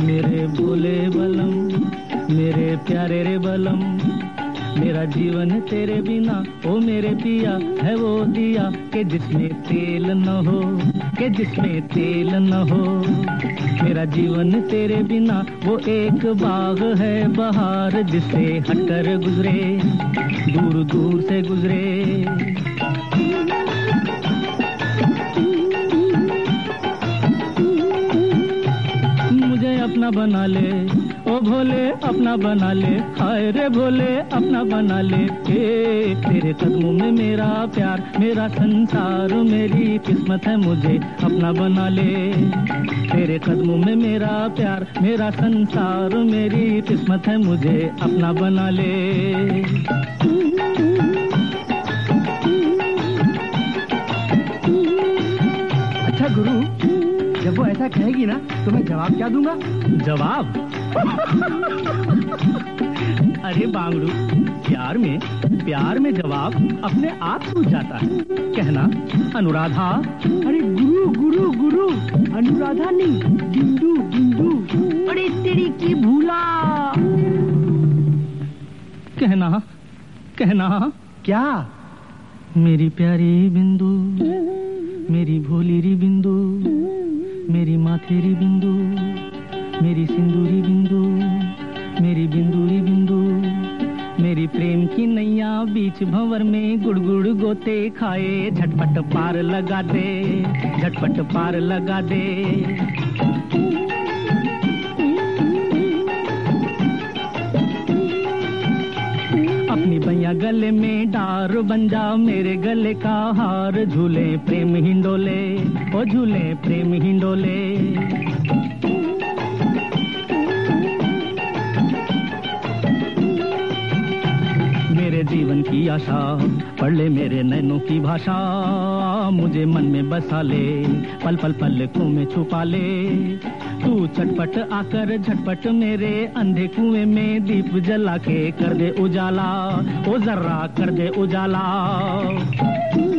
मेरे भोले बलम, मेरे प्यारे रे बलम, मेरा जीवन तेरे बिना ओ मेरे पिया है वो दिया कि जिसमें तेल न हो, कि जिसमें तेल न हो। मेरा जीवन तेरे बिना वो एक बाग है बहार जिससे हटकर गुजरे, दूर दूर से गुजरे। मुझे अपना बना ले ओ भोले, अपना बना ले, हाय रे भोले अपना बना ले। तेरे कदमों में मेरा प्यार, मेरा संसार, मेरी किस्मत है, मुझे अपना बना ले। तेरे कदमों में मेरा प्यार, मेरा संसार, मेरी किस्मत है, मुझे अपना बना ले। अच्छा गुरु, जब वो ऐसा कहेगी ना तो मैं जवाब क्या दूंगा? जवाब? अरे बांगड़ू, प्यार में जवाब अपने आप सूझ जाता है। कहना अनुराधा। अरे गुरु गुरु गुरु, अनुराधा नहीं, बिंदु बिंदु। अरे तेरी की भूला। कहना क्या? मेरी प्यारी बिंदु, मेरी भोली री बिंदु, मेरी माथेरी बिंदु, मेरी सिंदूरी बिंदु, मेरी बिंदुरी बिंदु, मेरी प्रेम की नैया बीच भंवर में गुड़गुड़ गोते खाए। झटपट पार लगा दे, झटपट पार लगा दे। अपनी बैया गले में डार बन जा, मेरे गले का हार। झूले प्रेम हिंडोले, ओ झूले प्रेम हिंडोले। मेरे जीवन की आशा पढ़ ले मेरे नैनों की भाषा। मुझे मन में बसा ले, पल पल पलकों में छुपा ले। तू चटपट आकर झटपट मेरे अंधे कुएं में दीप जला के कर दे उजाला, ओ जर्रा कर दे उजाला।